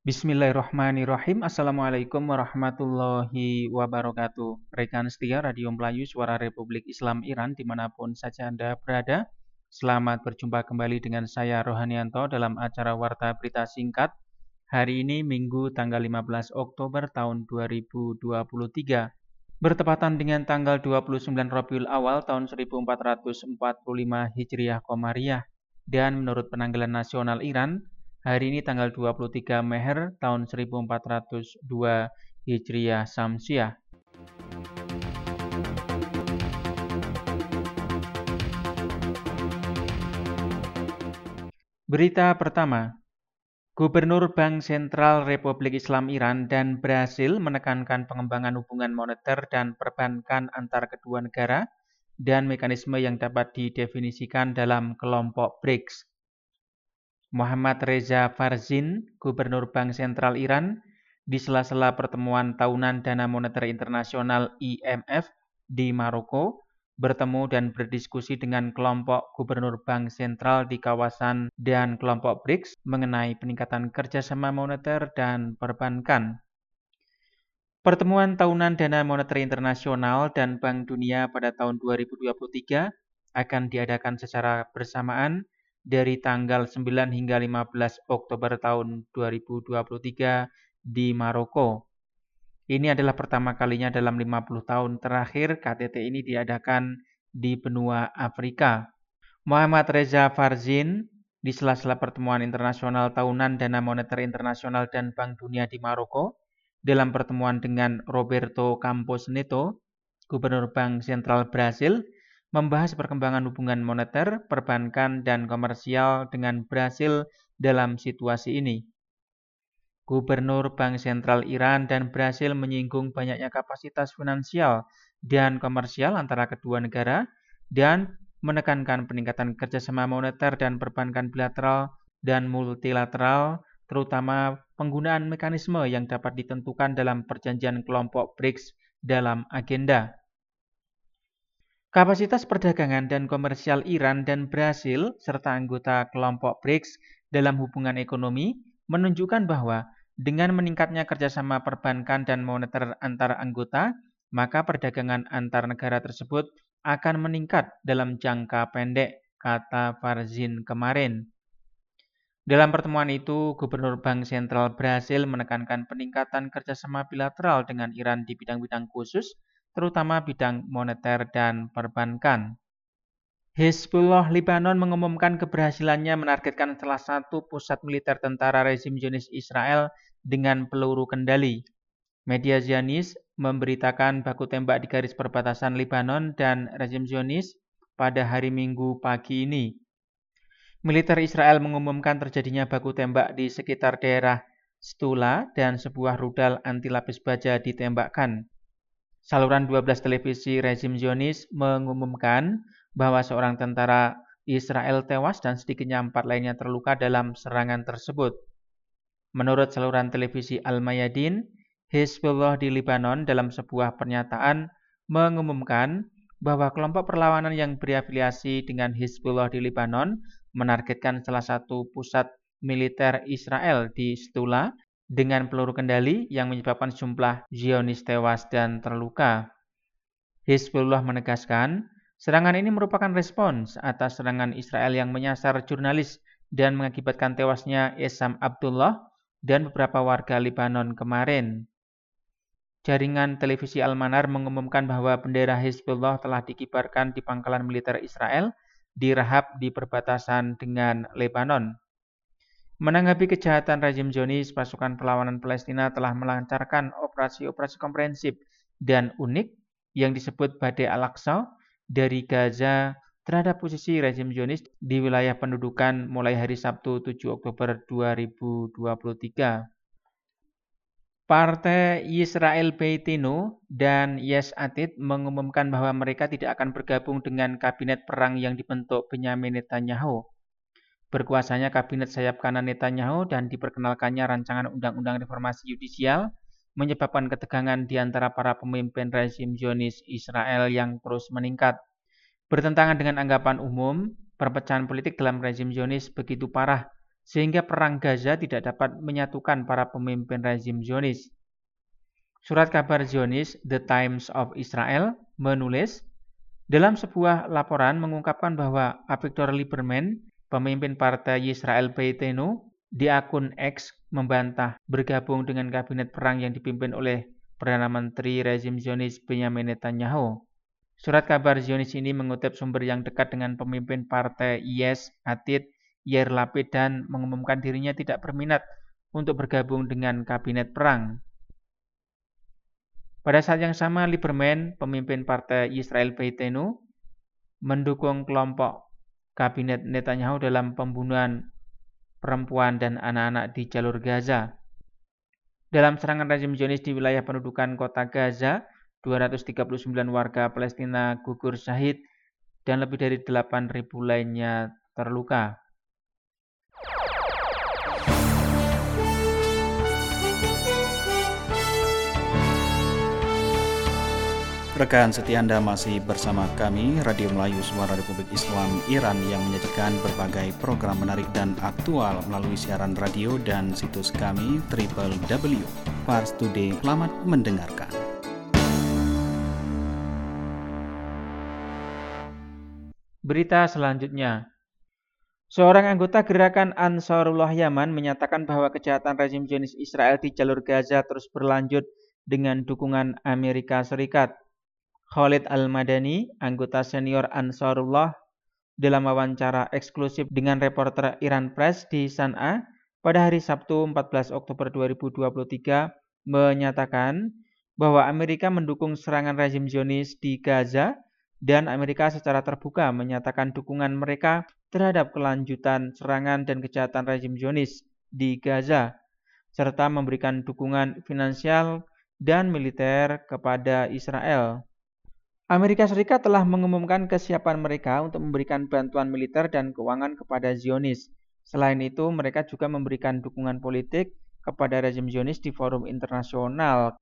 Bismillahirrahmanirrahim. Assalamualaikum warahmatullahi wabarakatuh. Rekan setia Radio Melayu Suara Republik Islam Iran dimanapun saja Anda berada. Selamat berjumpa kembali dengan saya Rohanianto dalam acara Warta Berita Singkat. Hari ini Minggu tanggal 15 Oktober tahun 2023. Bertepatan dengan tanggal 29 Rabiul Awal tahun 1445 Hijriah Qamariyah. Dan menurut penanggalan nasional Iran, hari ini tanggal 23 Meher tahun 1402 Hijriah Samsiah. Berita pertama, Gubernur Bank Sentral Republik Islam Iran dan Brasil menekankan pengembangan hubungan moneter dan perbankan antar kedua negara dan mekanisme yang dapat didefinisikan dalam kelompok BRICS. Muhammad Reza Farzin, Gubernur Bank Sentral Iran, di sela-sela pertemuan tahunan Dana Moneter Internasional IMF di Maroko, bertemu dan berdiskusi dengan kelompok gubernur bank sentral di kawasan dan kelompok BRICS mengenai peningkatan kerjasama moneter dan perbankan. Pertemuan tahunan Dana Moneter Internasional dan Bank Dunia pada tahun 2023 akan diadakan secara bersamaan dari tanggal 9 hingga 15 Oktober tahun 2023 di Maroko. Ini adalah pertama kalinya dalam 50 tahun terakhir KTT ini diadakan di benua Afrika. Muhammad Reza Farzin di sela-sela pertemuan internasional tahunan Dana Moneter Internasional dan Bank Dunia di Maroko dalam pertemuan dengan Roberto Campos Neto, Gubernur Bank Sentral Brasil, membahas perkembangan hubungan moneter, perbankan, dan komersial dengan Brasil dalam situasi ini. Gubernur Bank Sentral Iran dan Brasil menyinggung banyaknya kapasitas finansial dan komersial antara kedua negara dan menekankan peningkatan kerjasama moneter dan perbankan bilateral dan multilateral, terutama penggunaan mekanisme yang dapat ditentukan dalam perjanjian kelompok BRICS dalam agenda. Kapasitas perdagangan dan komersial Iran dan Brasil serta anggota kelompok BRICS dalam hubungan ekonomi menunjukkan bahwa dengan meningkatnya kerjasama perbankan dan moneter antar anggota, maka perdagangan antar negara tersebut akan meningkat dalam jangka pendek, kata Farzin kemarin. Dalam pertemuan itu, Gubernur Bank Sentral Brasil menekankan peningkatan kerjasama bilateral dengan Iran di bidang-bidang khusus, terutama bidang moneter dan perbankan. Hizbullah Lebanon mengumumkan keberhasilannya menargetkan salah satu pusat militer tentara rezim Zionis Israel dengan peluru kendali. Media Zionis memberitakan baku tembak di garis perbatasan Lebanon dan rezim Zionis pada hari Minggu pagi ini. Militer Israel mengumumkan terjadinya baku tembak di sekitar daerah Stula dan sebuah rudal anti lapis baja ditembakkan. Saluran 12 televisi rezim Zionis mengumumkan bahwa seorang tentara Israel tewas dan sedikitnya 4 lainnya terluka dalam serangan tersebut. Menurut saluran televisi Al-Mayadin, Hizbullah di Lebanon dalam sebuah pernyataan mengumumkan bahwa kelompok perlawanan yang berafiliasi dengan Hizbullah di Lebanon menargetkan salah satu pusat militer Israel di Stula dengan peluru kendali yang menyebabkan sejumlah Zionis tewas dan terluka. Hizbullah menegaskan, serangan ini merupakan respons atas serangan Israel yang menyasar jurnalis dan mengakibatkan tewasnya Essam Abdullah dan beberapa warga Lebanon kemarin. Jaringan televisi Al-Manar mengumumkan bahwa bendera Hizbullah telah dikibarkan di pangkalan militer Israel di Rahab di perbatasan dengan Lebanon. Menanggapi kejahatan rezim Zionis, pasukan perlawanan Palestina telah melancarkan operasi-operasi komprehensif dan unik yang disebut Badai Al-Aqsa dari Gaza terhadap posisi rezim Zionis di wilayah pendudukan mulai hari Sabtu 7 Oktober 2023. Partai Yisrael Beitenu dan Yesh Atid mengumumkan bahwa mereka tidak akan bergabung dengan kabinet perang yang dibentuk Benyamin Netanyahu. Berkuasanya kabinet sayap kanan Netanyahu dan diperkenalkannya rancangan undang-undang reformasi yudisial menyebabkan ketegangan di antara para pemimpin rezim Zionis Israel yang terus meningkat. Bertentangan dengan anggapan umum, perpecahan politik dalam rezim Zionis begitu parah sehingga perang Gaza tidak dapat menyatukan para pemimpin rezim Zionis. Surat kabar Zionis The Times of Israel menulis, dalam sebuah laporan mengungkapkan bahwa Avigdor Lieberman, pemimpin partai Yisrael Beitenu, di akun X membantah bergabung dengan kabinet perang yang dipimpin oleh Perdana Menteri rezim Zionis Benyamin Netanyahu. Surat kabar Zionis ini mengutip sumber yang dekat dengan pemimpin partai Yesh Atid, Yair Lapid, dan mengumumkan dirinya tidak berminat untuk bergabung dengan kabinet perang. Pada saat yang sama, Lieberman, pemimpin partai Yisrael Beitenu, mendukung kelompok kabinet Netanyahu dalam pembunuhan perempuan dan anak-anak di jalur Gaza. Dalam serangan rezim Zionis di wilayah pendudukan kota Gaza, 239 warga Palestina gugur syahid dan lebih dari 8.000 lainnya terluka. Rekan setia Anda masih bersama kami, Radio Melayu Suara Republik Islam Iran yang menyajikan berbagai program menarik dan aktual melalui siaran radio dan situs kami www.parstoday. Selamat mendengarkan. Berita selanjutnya. Seorang anggota gerakan Ansarullah Yaman menyatakan bahwa kejahatan rezim Zionis Israel di jalur Gaza terus berlanjut dengan dukungan Amerika Serikat. Khalid Al-Madani, anggota senior Ansarullah, dalam wawancara eksklusif dengan reporter Iran Press di San'a pada hari Sabtu 14 Oktober 2023 menyatakan bahwa Amerika mendukung serangan rezim Zionis di Gaza dan Amerika secara terbuka menyatakan dukungan mereka terhadap kelanjutan serangan dan kejahatan rezim Zionis di Gaza, serta memberikan dukungan finansial dan militer kepada Israel. Amerika Serikat telah mengumumkan kesiapan mereka untuk memberikan bantuan militer dan keuangan kepada Zionis. Selain itu, mereka juga memberikan dukungan politik kepada rezim Zionis di forum internasional.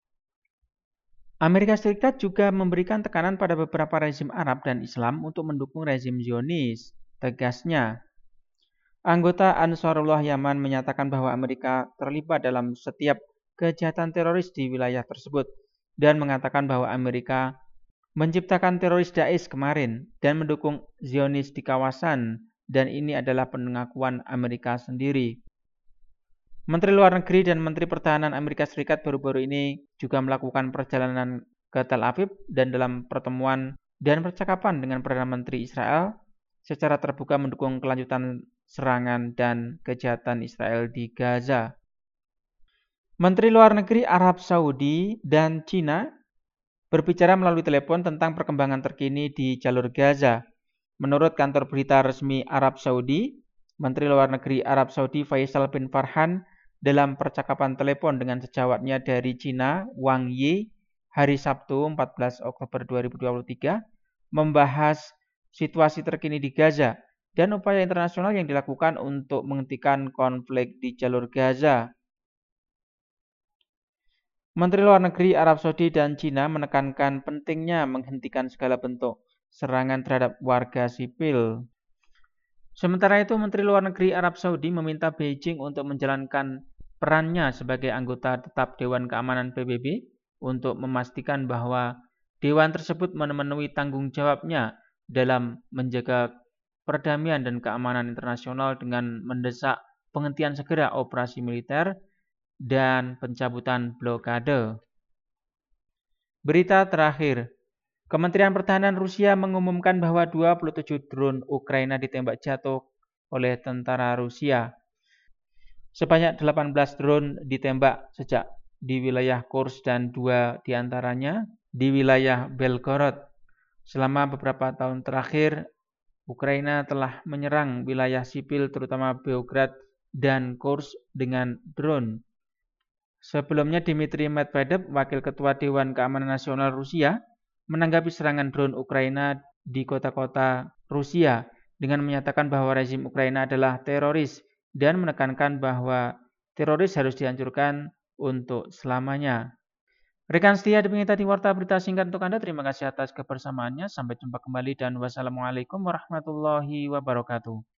Amerika Serikat juga memberikan tekanan pada beberapa rezim Arab dan Islam untuk mendukung rezim Zionis, tegasnya. Anggota Ansarullah Yaman menyatakan bahwa Amerika terlibat dalam setiap kejahatan teroris di wilayah tersebut dan mengatakan bahwa Amerika menciptakan teroris Daesh kemarin dan mendukung Zionis di kawasan, dan ini adalah pengakuan Amerika sendiri. Menteri Luar Negeri dan Menteri Pertahanan Amerika Serikat baru-baru ini juga melakukan perjalanan ke Tel Aviv dan dalam pertemuan dan percakapan dengan Perdana Menteri Israel secara terbuka mendukung kelanjutan serangan dan kejahatan Israel di Gaza. Menteri Luar Negeri Arab Saudi dan Cina berbicara melalui telepon tentang perkembangan terkini di jalur Gaza. Menurut kantor berita resmi Arab Saudi, Menteri Luar Negeri Arab Saudi Faisal bin Farhan dalam percakapan telepon dengan sejawatnya dari Cina, Wang Yi, hari Sabtu 14 Oktober 2023, membahas situasi terkini di Gaza dan upaya internasional yang dilakukan untuk menghentikan konflik di jalur Gaza. Menteri Luar Negeri Arab Saudi dan Cina menekankan pentingnya menghentikan segala bentuk serangan terhadap warga sipil. Sementara itu, Menteri Luar Negeri Arab Saudi meminta Beijing untuk menjalankan perannya sebagai anggota tetap Dewan Keamanan PBB untuk memastikan bahwa Dewan tersebut memenuhi tanggung jawabnya dalam menjaga perdamaian dan keamanan internasional dengan mendesak penghentian segera operasi militer dan pencabutan blokade. Berita terakhir, Kementerian Pertahanan Rusia mengumumkan bahwa 27 drone Ukraina ditembak jatuh oleh tentara Rusia. Sebanyak 18 drone ditembak sejak di wilayah Kursk dan 2 diantaranya di wilayah Belgorod. Selama beberapa tahun terakhir, Ukraina telah menyerang wilayah sipil terutama Beograd dan Kursk dengan drone. Sebelumnya, Dmitry Medvedev, Wakil Ketua Dewan Keamanan Nasional Rusia, menanggapi serangan drone Ukraina di kota-kota Rusia dengan menyatakan bahwa rezim Ukraina adalah teroris dan menekankan bahwa teroris harus dihancurkan untuk selamanya. Rekan setia, demikian tadi warta berita singkat untuk Anda. Terima kasih atas kebersamaannya. Sampai jumpa kembali dan wassalamualaikum warahmatullahi wabarakatuh.